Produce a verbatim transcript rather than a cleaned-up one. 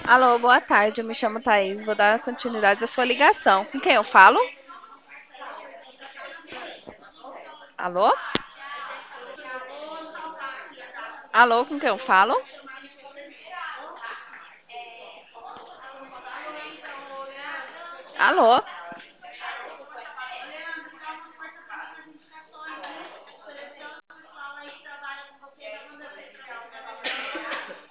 Alô, boa tarde. Eu me chamo Thaís. Vou dar continuidade à sua ligação. Com quem eu falo? Alô? Alô, com quem eu falo? Alô?